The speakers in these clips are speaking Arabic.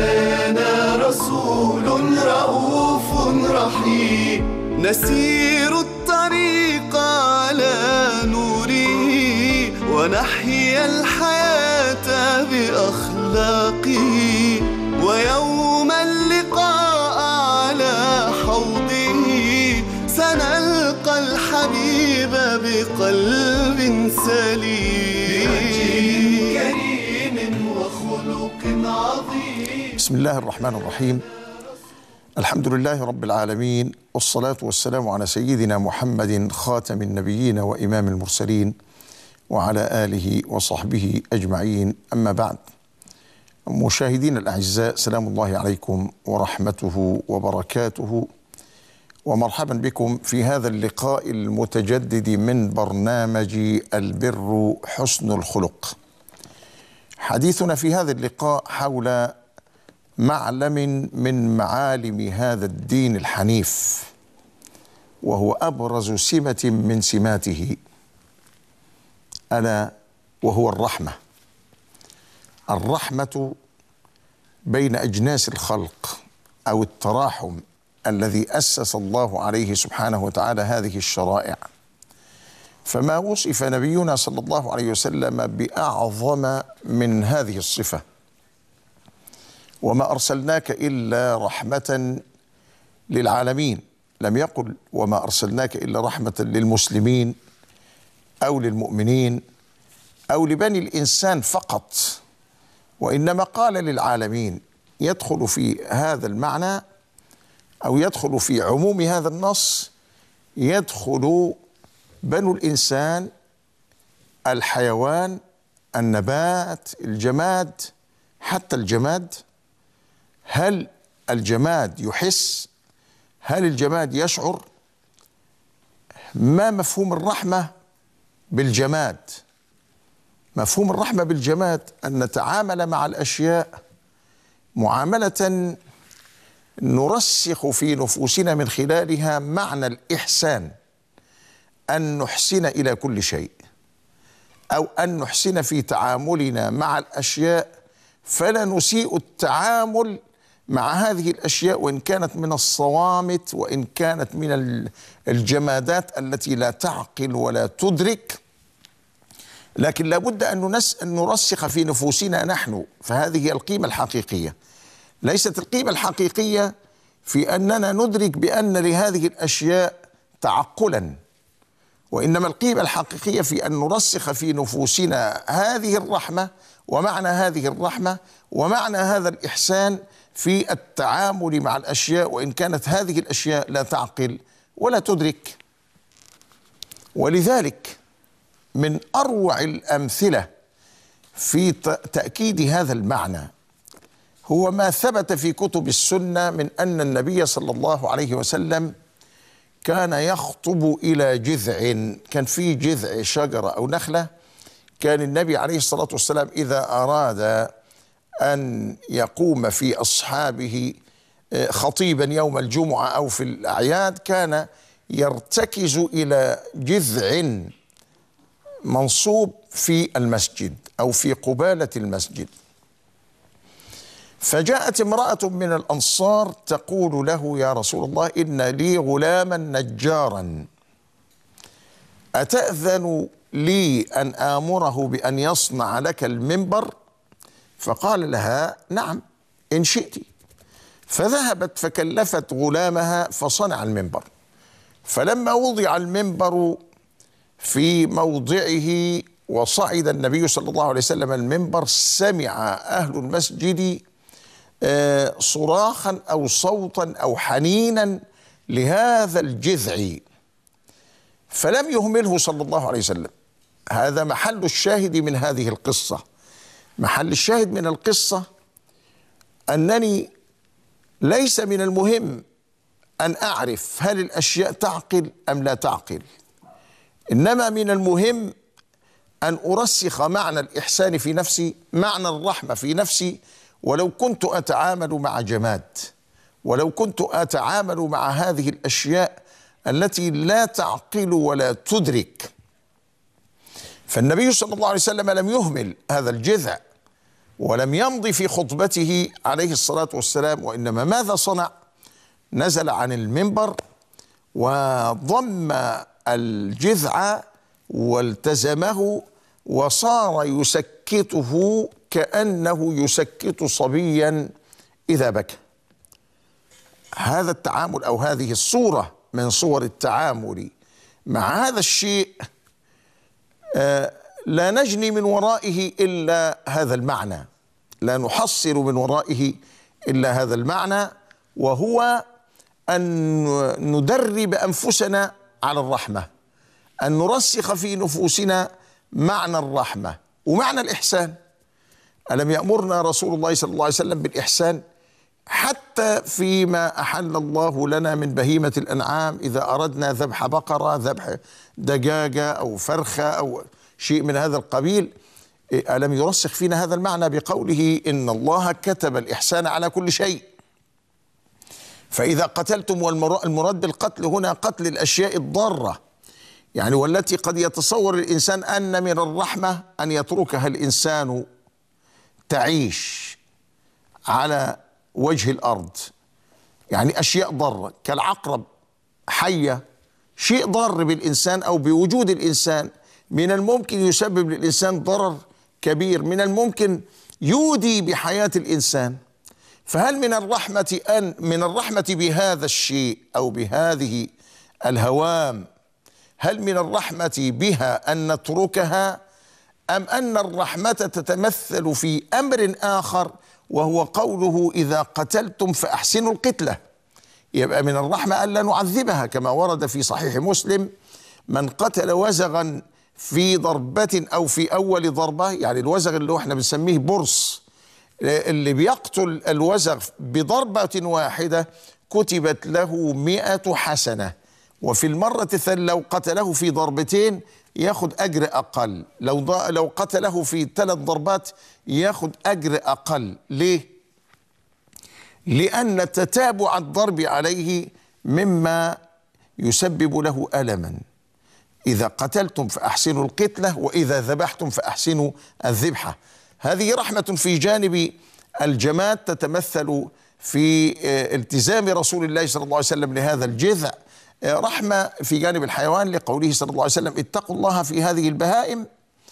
أتانا رسول رؤوف رحيم، نسير الطريق على نوره، ونحيا الحياة بأخلاقه، ويوم اللقاء على حوضه سنلقى الحبيب بقلب سليم، بوجه كريم وخلق عظيم. بسم الله الرحمن الرحيم. الحمد لله رب العالمين، والصلاة والسلام على سيدنا محمد خاتم النبيين وإمام المرسلين، وعلى آله وصحبه أجمعين. أما بعد، مشاهدين الأعزاء، سلام الله عليكم ورحمته وبركاته، ومرحبا بكم في هذا اللقاء المتجدد من برنامج البر حسن الخلق. حديثنا في هذا اللقاء حول معلم من معالم هذا الدين الحنيف، وهو أبرز سمة من سماته، ألا وهو الرحمة. الرحمة بين أجناس الخلق، أو التراحم الذي أسس الله عليه سبحانه وتعالى هذه الشرائع. فما وصف نبينا صلى الله عليه وسلم بأعظم من هذه الصفة. وما أرسلناك إلا رحمة للعالمين، لم يقل وما أرسلناك إلا رحمة للمسلمين أو للمؤمنين أو لبني الإنسان فقط، وإنما قال للعالمين. يدخل في هذا المعنى أو يدخل في عموم هذا النص، يدخل بنو الإنسان، الحيوان، النبات، الجماد، حتى الجماد. هل الجماد يحس؟ هل الجماد يشعر؟ ما مفهوم الرحمة بالجماد؟ مفهوم الرحمة بالجماد أن نتعامل مع الأشياء معاملة نرسخ في نفوسنا من خلالها معنى الإحسان، أن نحسن إلى كل شيء، أو أن نحسن في تعاملنا مع الأشياء، فلا نسيء التعامل مع هذه الأشياء، وإن كانت من الصوامت، وإن كانت من الجمادات التي لا تعقل ولا تدرك، لكن لابد أن نرسخ في نفوسنا نحن. فهذه هي القيمة الحقيقية. ليست القيمة الحقيقية في أننا ندرك بأن لهذه الأشياء تعقلا، وإنما القيمة الحقيقية في أن نرسخ في نفوسنا هذه الرحمة، ومعنى هذه الرحمة، ومعنى هذا الإحسان في التعامل مع الأشياء، وإن كانت هذه الأشياء لا تعقل ولا تدرك. ولذلك من أروع الأمثلة في تأكيد هذا المعنى هو ما ثبت في كتب السنة من أن النبي صلى الله عليه وسلم كان يخطب إلى جذع، كان في جذع شجرة أو نخلة، كان النبي عليه الصلاة والسلام إذا أراد أن يقوم في أصحابه خطيبا يوم الجمعة أو في الأعياد، كان يرتكز إلى جذع منصوب في المسجد أو في قبالة المسجد. فجاءت امرأة من الأنصار تقول له: يا رسول الله، إن لي غلاما نجارا، أتأذن لي أن آمره بأن يصنع لك المنبر؟ فقال لها: نعم إن شئت. فذهبت فكلفت غلامها فصنع المنبر. فلما وضع المنبر في موضعه وصعد النبي صلى الله عليه وسلم المنبر، سمع أهل المسجد صراخا أو صوتا أو حنينا لهذا الجذع، فلم يهمله صلى الله عليه وسلم. هذا محل الشاهد من هذه القصة. محل الشاهد من القصة أنني ليس من المهم أن أعرف هل الأشياء تعقل أم لا تعقل، إنما من المهم أن أرسخ معنى الإحسان في نفسي، معنى الرحمة في نفسي، ولو كنت أتعامل مع جماد، ولو كنت أتعامل مع هذه الأشياء التي لا تعقل ولا تدرك. فالنبي صلى الله عليه وسلم لم يهمل هذا الجذع، ولم يمضي في خطبته عليه الصلاة والسلام، وإنما ماذا صنع؟ نزل عن المنبر وضم الجذع والتزمه وصار يسكته كأنه يسكت صبيا إذا بكى. هذا التعامل أو هذه الصورة من صور التعامل مع هذا الشيء لا نجني من ورائه إلا هذا المعنى، لا نحصل من ورائه إلا هذا المعنى، وهو أن ندرب أنفسنا على الرحمة، أن نرسخ في نفوسنا معنى الرحمة ومعنى الإحسان. ألم يأمرنا رسول الله صلى الله عليه وسلم بالإحسان حتى فيما أحل الله لنا من بهيمة الأنعام؟ إذا أردنا ذبح بقرة، ذبح دجاجة أو فرخة أو شيء من هذا القبيل، ألم يرسخ فينا هذا المعنى بقوله إن الله كتب الإحسان على كل شيء؟ فإذا قتلتم، والمراد بالقتل هنا قتل الأشياء الضارة، يعني والتي قد يتصور الإنسان أن من الرحمة أن يتركها الإنسان تعيش على وجه الأرض، يعني أشياء ضارة كالعقرب، حية، شيء ضار بالإنسان أو بوجود الإنسان، من الممكن يسبب للإنسان ضرر كبير، من الممكن يودي بحياة الإنسان. فهل من الرحمة بهذا الشيء أو بهذه الهوام، هل من الرحمة بها أن نتركها، أم أن الرحمة تتمثل في أمر آخر وهو قوله إذا قتلتم فأحسنوا القتلة؟ يبقى من الرحمة ألا نعذبها، كما ورد في صحيح مسلم: من قتل وزغا في ضربة أو في أول ضربة، يعني الوزغ اللي احنا بنسميه برص، اللي بيقتل الوزغ بضربة واحدة كتبت له 100 حسنة، وفي المرة الثانية لو قتله في ضربتين ياخد أجر أقل، لو قتله في 3 ضربات ياخد أجر أقل. ليه؟ لأن تتابع الضرب عليه مما يسبب له ألما. إذا قتلتم فأحسنوا القتلة، وإذا ذبحتم فأحسنوا الذبحة. هذه رحمة في جانب الجماد تتمثل في التزام رسول الله صلى الله عليه وسلم لهذا الجذع، رحمة في جانب الحيوان لقوله صلى الله عليه وسلم: اتقوا الله في هذه البهائم،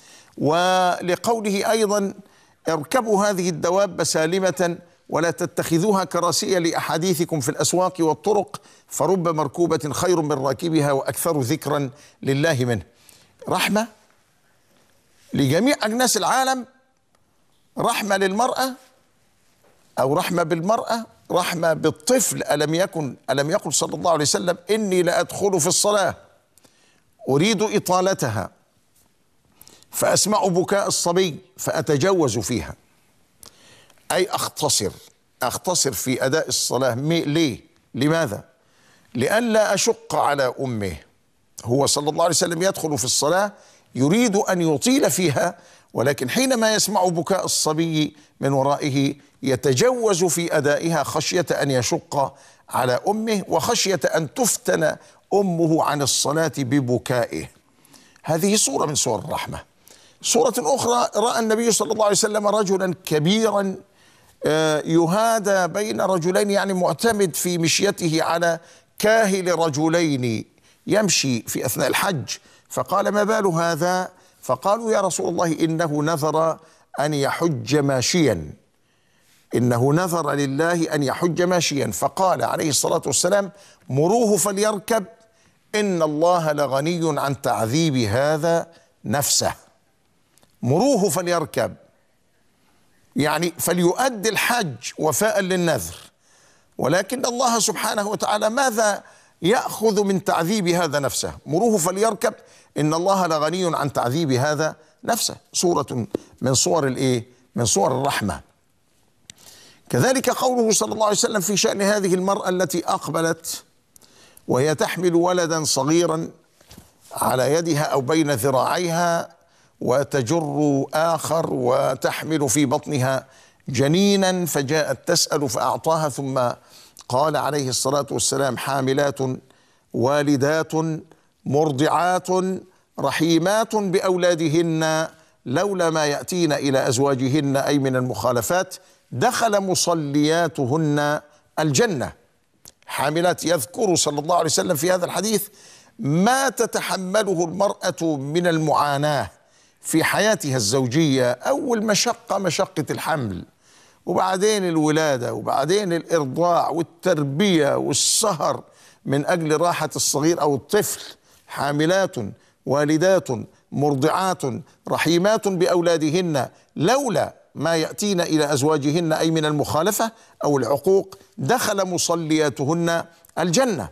ولقوله أيضا: اركبوا هذه الدواب سالمة ولا تتخذوها كراسي لأحاديثكم في الأسواق والطرق، فرب مركوبة خير من راكبها وأكثر ذكرا لله منه. رحمة لجميع أجناس العالم، رحمة للمرأة أو رحمة بالمرأة، رحمة بالطفل. ألم يقل صلى الله عليه وسلم: إني لأدخل في الصلاة أريد إطالتها فأسمع بكاء الصبي فأتجوز فيها، أي أختصر في أداء الصلاة. ليه؟ لماذا؟ لئلا أشق على أمه. هو صلى الله عليه وسلم يدخل في الصلاة يريد أن يطيل فيها، ولكن حينما يسمع بكاء الصبي من ورائه يتجوز في أدائها خشية أن يشق على أمه، وخشية أن تفتن أمه عن الصلاة ببكائه. هذه صورة من صور الرحمة. صورة أخرى: رأى النبي صلى الله عليه وسلم رجلا كبيرا يهادى بين رجلين، يعني معتمد في مشيته على كاهل رجلين يمشي في أثناء الحج، فقال: ما بال هذا؟ فقالوا: يا رسول الله إنه نذر أن يحج ماشيا، إنه نذر لله أن يحج ماشيا. فقال عليه الصلاة والسلام: مروه فليركب، إن الله لغني عن تعذيب هذا نفسه. مروه فليركب، يعني فليؤدي الحج وفاء للنذر، ولكن الله سبحانه وتعالى ماذا يأخذ من تعذيب هذا نفسه؟ مروه فليركب، إن الله لغني عن تعذيب هذا نفسه. صورة من صور من صور الرحمة. كذلك قوله صلى الله عليه وسلم في شأن هذه المرأة التي أقبلت وهي تحمل ولدا صغيرا على يدها أو بين ذراعيها، وتجر آخر وتحمل في بطنها جنينا، فجاءت تسأل فأعطاها، ثم قال عليه الصلاة والسلام: حاملات والدات مرضعات رحيمات بأولادهن لولا ما يأتين إلى أزواجهن أي من المخالفات دخل مصلياتهن الجنة. حاملات، يذكر صلى الله عليه وسلم في هذا الحديث ما تتحمله المرأة من المعاناة في حياتها الزوجية. أول مشقة مشقة الحمل، وبعدين الولادة، وبعدين الإرضاع والتربية والسهر من أجل راحة الصغير أو الطفل. حاملات والدات مرضعات رحيمات بأولادهن لولا ما يأتين إلى أزواجهن أي من المخالفة أو العقوق دخل مصلياتهن الجنة.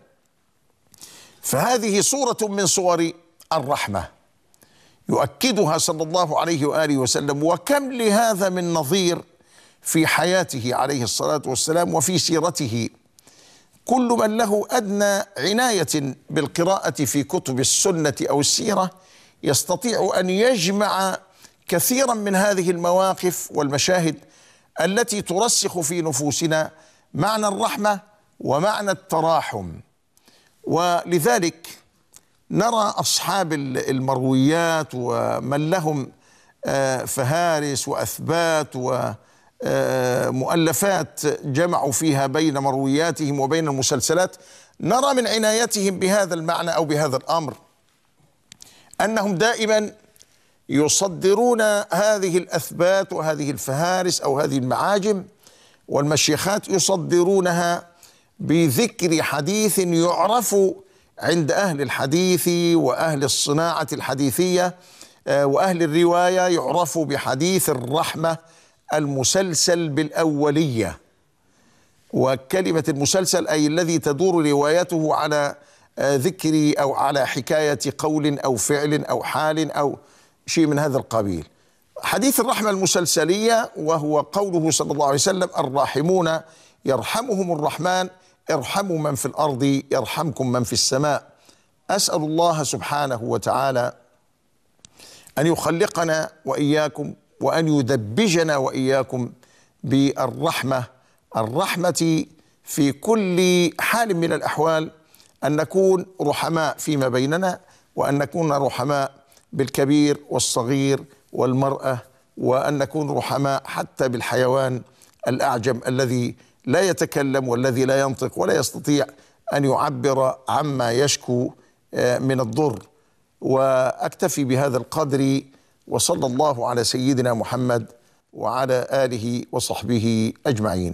فهذه صورة من صور الرحمة يؤكدها صلى الله عليه وآله وسلم، وكم لهذا من نظير في حياته عليه الصلاة والسلام وفي سيرته. كل من له أدنى عناية بالقراءة في كتب السنة أو السيرة يستطيع أن يجمع كثيرا من هذه المواقف والمشاهد التي ترسخ في نفوسنا معنى الرحمة ومعنى التراحم. ولذلك نرى أصحاب المرويات ومن لهم فهارس وأثبات ومؤلفات جمعوا فيها بين مروياتهم وبين المسلسلات، نرى من عنايتهم بهذا المعنى أو بهذا الأمر أنهم دائما يصدرون هذه الأثبات وهذه الفهارس أو هذه المعاجم والمشيخات، يصدرونها بذكر حديث يعرف عند أهل الحديث وأهل الصناعة الحديثية وأهل الرواية، يعرف بحديث الرحمة المسلسل بالأولية. وكلمة المسلسل أي الذي تدور روايته على ذكر أو على حكاية قول أو فعل أو حال أو شيء من هذا القبيل. حديث الرحمة المسلسلية وهو قوله صلى الله عليه وسلم: الراحمون يرحمهم الرحمن ارحموا من في الأرض يرحمكم من في السماء. أسأل الله سبحانه وتعالى أن يخلقنا وإياكم وأن يدبجنا وإياكم بالرحمة، الرحمة في كل حال من الأحوال، أن نكون رحماء فيما بيننا، وأن نكون رحماء بالكبير والصغير والمرأة، وأن نكون رحماء حتى بالحيوان الأعجم الذي لا يتكلم والذي لا ينطق ولا يستطيع أن يعبر عما يشكو من الضر. وأكتفي بهذا القدر، وصلى الله على سيدنا محمد وعلى آله وصحبه أجمعين.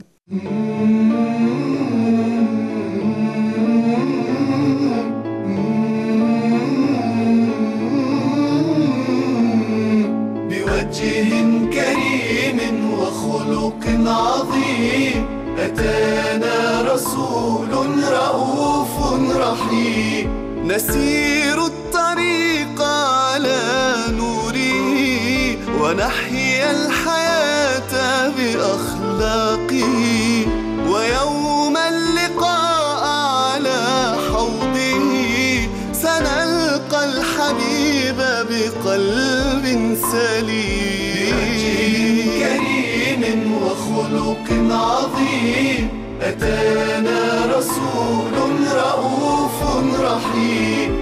بوجه كريم وخلق عظيم أتانا رسول رؤوف رحيم، نسير الطريق على نوره ونحيا الحياة بأخلاقه، ويوم اللقاء على حوضه سنلقى الحبيب بقلب سليم. بوجه كريم وخلق عظيم أتانا رسول رؤوف رحيم،